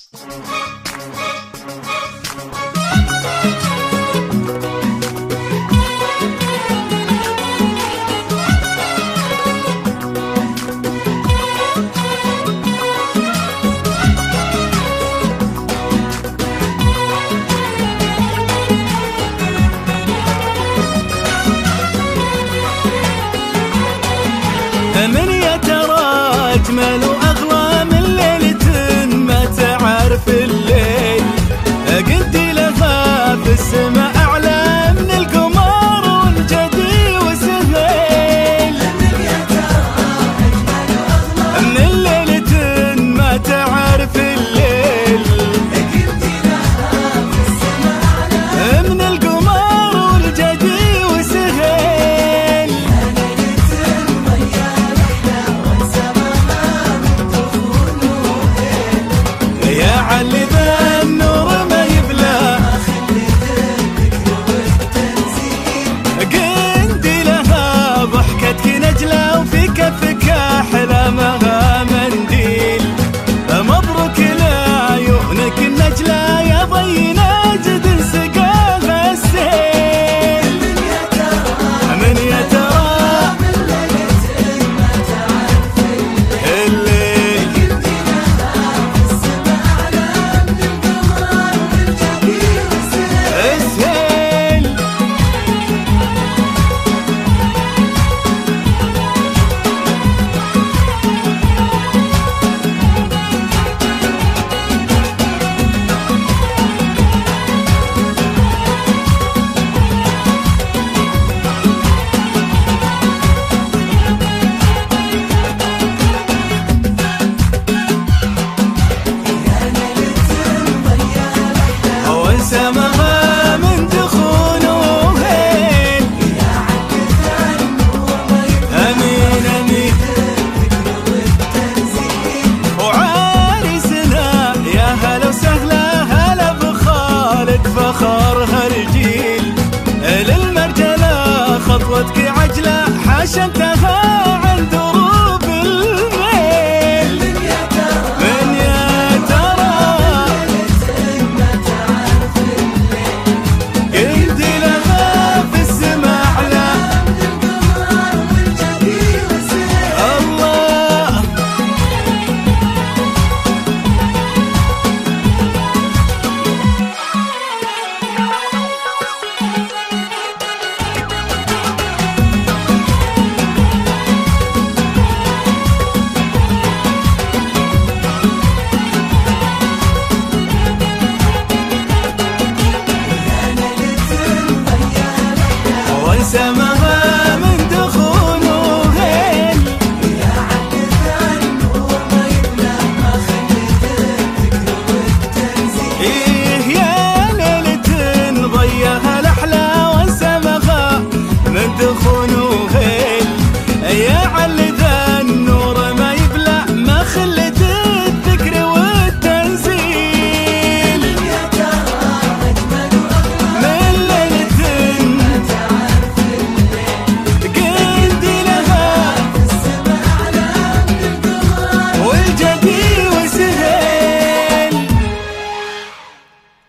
من يا ترى أجمل وأغلى من ليلة ما تعرف الليل، قلت لها في السماء أعلى من القمر والجدي وسهيل. من يا ترى أجمل وأغلى من ليلة ما تعرف الليل، قلت لها في السماء أعلى من القمر والجدي وسهيل. يا علي ذا النور ما يبلى قندي لها ضحكتك نجلة وفي كفك أحلامها منديل. مبروك لعيونك النجلة يا ضي ناجد سقاها السيل. من يا ترى من ليلة ما تعرف الليل، سماها من دخونه هيل. أمين أمين وعارسنا يا هلا وسهلا، هلا بخالد فخرها الجيل. للمرجلة خطوتك عجلة حاشمتها عن دروب الميل. من يا ترى قلت لها في السماء أعلى الله. سماها من دخونه هيل. يا عالذان النور ما يبلى ما خليتك والتنزيل. إيه يا ليلة ضيها الأحلى وسماها من دخونه هيل.